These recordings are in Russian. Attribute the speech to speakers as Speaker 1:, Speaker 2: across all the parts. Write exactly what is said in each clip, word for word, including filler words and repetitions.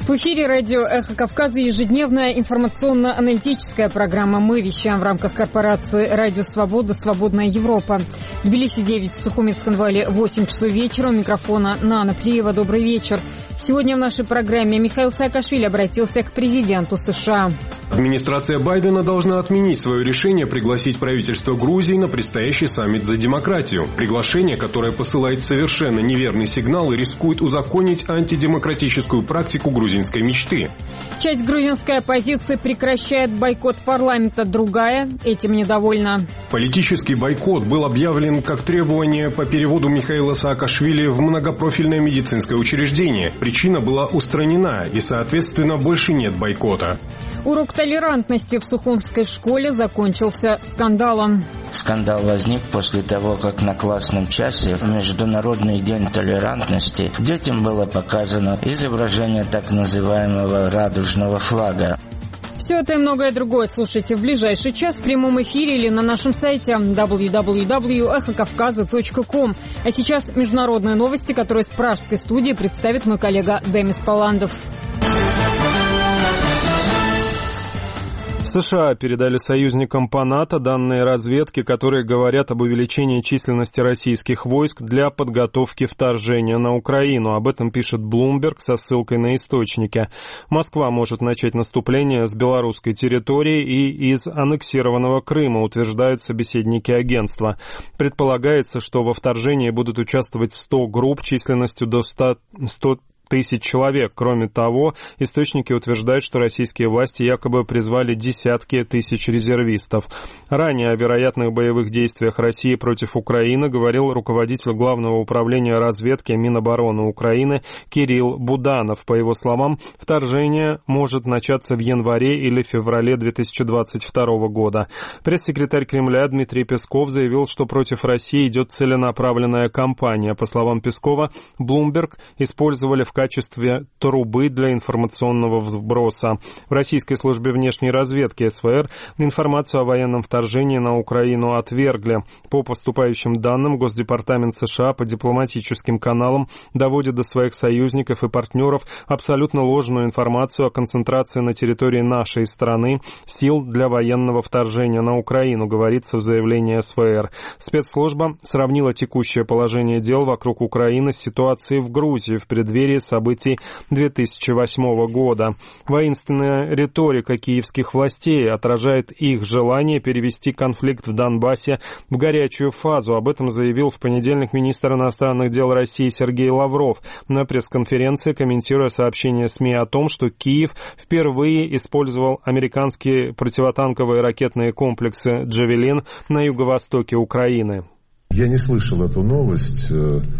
Speaker 1: В эфире радио «Эхо Кавказа» ежедневная информационно-аналитическая программа. Мы вещаем в рамках корпорации «Радио Свобода. Свободная Европа». В Тбилиси девять, в Сухуме-Цхинвале восемь часов вечера. У микрофона Нана Плиева. Добрый вечер. Сегодня в нашей программе Михаил Саакашвили обратился к президенту США.
Speaker 2: Администрация Байдена должна отменить свое решение пригласить правительство Грузии на предстоящий саммит за демократию. Приглашение, которое посылает совершенно неверный сигнал и рискует узаконить антидемократическую практику грузинской мечты.
Speaker 1: Часть грузинской оппозиции прекращает бойкот парламента, другая этим недовольна.
Speaker 2: Политический бойкот был объявлен как требование по переводу Михаила Саакашвили в многопрофильное медицинское учреждение. Причина была устранена и, соответственно, больше нет бойкота.
Speaker 1: Урок толерантности в Сухумской школе закончился скандалом.
Speaker 3: Скандал возник после того, как на классном часе в Международный день толерантности детям было показано изображение так называемого радужного флага.
Speaker 1: Все это и многое другое слушайте в ближайший час в прямом эфире или на нашем сайте дабл ю дабл ю дабл ю точка эхо кавказа точка ком. А сейчас международные новости, которые с пражской студии представит мой коллега Демис Паландов.
Speaker 4: США передали союзникам по НАТО данные разведки, которые говорят об увеличении численности российских войск для подготовки вторжения на Украину. Об этом пишет Bloomberg со ссылкой на источники. Москва может начать наступление с белорусской территории и из аннексированного Крыма, утверждают собеседники агентства. Предполагается, что во вторжении будут участвовать сто групп численностью до ста тысяч человек. Кроме того, источники утверждают, что российские власти якобы призвали десятки тысяч резервистов. Ранее о вероятных боевых действиях России против Украины говорил руководитель Главного управления разведки Минобороны Украины Кирилл Буданов. По его словам, вторжение может начаться в январе или феврале две тысячи двадцать второго года. Пресс-секретарь Кремля Дмитрий Песков заявил, что против России идет целенаправленная кампания. По словам Пескова, Bloomberg использовали в В качестве трубы для информационного вброса. В Российской службе внешней разведки эс вэ эр информацию о военном вторжении на Украину отвергли. По поступающим данным, Госдепартамент США по дипломатическим каналам доводит до своих союзников и партнеров абсолютно ложную информацию о концентрации на территории нашей страны сил для военного вторжения на Украину, говорится в заявлении эс вэ эр. Спецслужба сравнила текущее положение дел вокруг Украины с ситуацией в Грузии в преддверии событий две тысячи восьмого года. Воинственная риторика киевских властей отражает их желание перевести конфликт в Донбассе в горячую фазу. Об этом заявил в понедельник министр иностранных дел России Сергей Лавров на пресс-конференции, комментируя сообщение СМИ о том, что Киев впервые использовал американские противотанковые ракетные комплексы «Джавелин» на юго-востоке Украины.
Speaker 5: Я не слышал эту новость,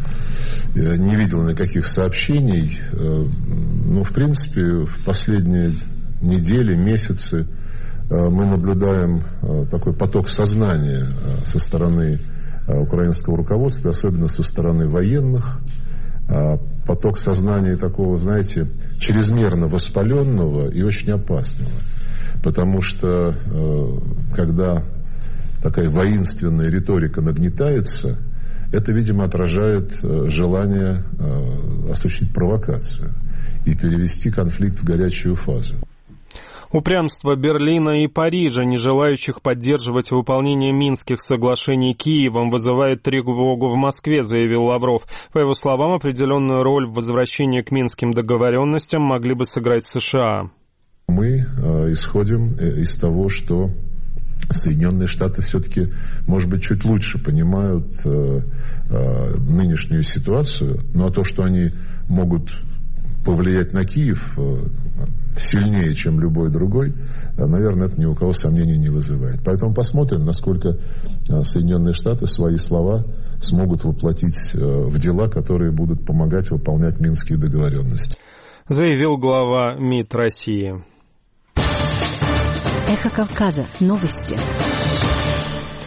Speaker 5: не видел никаких сообщений. Но, в принципе, в последние недели, месяцы мы наблюдаем такой поток сознания со стороны украинского руководства, особенно со стороны военных. Поток сознания такого, знаете, чрезмерно воспаленного и очень опасного. Потому что, когда такая воинственная риторика нагнетается, это, видимо, отражает желание осуществить провокацию и перевести конфликт в горячую фазу.
Speaker 4: Упрямство Берлина и Парижа, не желающих поддерживать выполнение Минских соглашений Киевом, вызывает тревогу в Москве, заявил Лавров. По его словам, определенную роль в возвращении к Минским договоренностям могли бы сыграть США.
Speaker 5: Мы исходим из того, что Соединенные Штаты все-таки, может быть, чуть лучше понимают э, э, нынешнюю ситуацию, но то, что они могут повлиять на Киев э, сильнее, чем любой другой, э, наверное, это ни у кого сомнений не вызывает. Поэтому посмотрим, насколько э, Соединенные Штаты свои слова смогут воплотить э, в дела, которые будут помогать выполнять Минские договоренности.
Speaker 4: Заявил глава МИД России.
Speaker 6: Эхо Кавказа. Новости.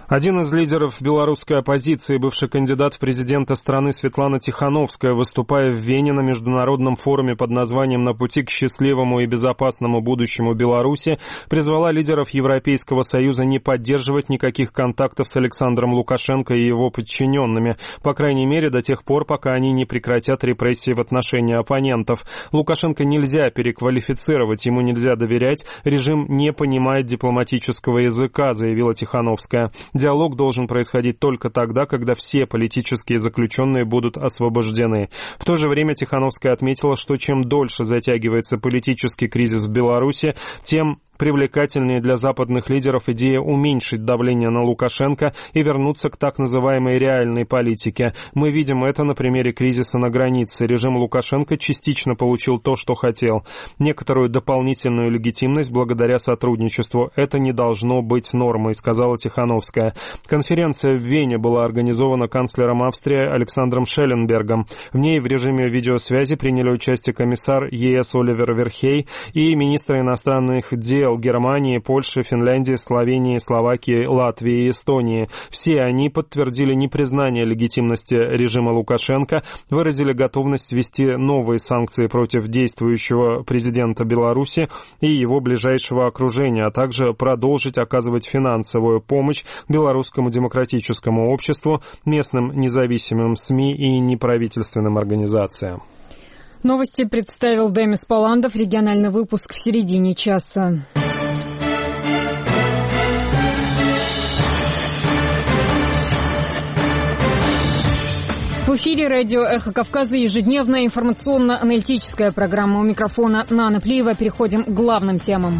Speaker 4: Один из лидеров белорусской оппозиции, бывший кандидат в президенты страны Светлана Тихановская, выступая в Вене на международном форуме под названием «На пути к счастливому и безопасному будущему Беларуси», призвала лидеров Европейского Союза не поддерживать никаких контактов с Александром Лукашенко и его подчиненными, по крайней мере до тех пор, пока они не прекратят репрессии в отношении оппонентов. Лукашенко нельзя переквалифицировать, ему нельзя доверять, режим не понимает дипломатического языка, заявила Тихановская. Диалог должен происходить только тогда, когда все политические заключенные будут освобождены. В то же время Тихановская отметила, что чем дольше затягивается политический кризис в Беларуси, тем привлекательнее для западных лидеров идея уменьшить давление на Лукашенко и вернуться к так называемой реальной политике. Мы видим это на примере кризиса на границе. Режим Лукашенко частично получил то, что хотел. Некоторую дополнительную легитимность благодаря сотрудничеству. Это не должно быть нормой, сказала Тихановская. Конференция в Вене была организована канцлером Австрии Александром Шелленбергом. В ней в режиме видеосвязи приняли участие комиссар ЕС Оливер Верхей и министры иностранных дел Германии, Польши, Финляндии, Словении, Словакии, Латвии и Эстонии. Все они подтвердили непризнание легитимности режима Лукашенко, выразили готовность ввести новые санкции против действующего президента Беларуси и его ближайшего окружения, а также продолжить оказывать финансовую помощь белорусскому демократическому обществу, местным независимым СМИ и неправительственным организациям.
Speaker 1: Новости представил Демис Паландов. Региональный выпуск в середине часа. В эфире радио «Эхо Кавказа» ежедневная информационно-аналитическая программа. У микрофона Нана Плиева. Переходим к главным темам.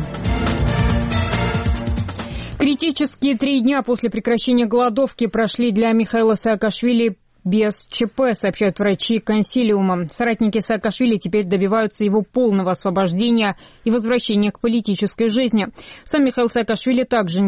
Speaker 1: Критические три дня после прекращения голодовки прошли для Михаила Саакашвили без ЧП, сообщают врачи консилиума. Соратники Саакашвили теперь добиваются его полного освобождения и возвращения к политической жизни. Сам Михаил Саакашвили также не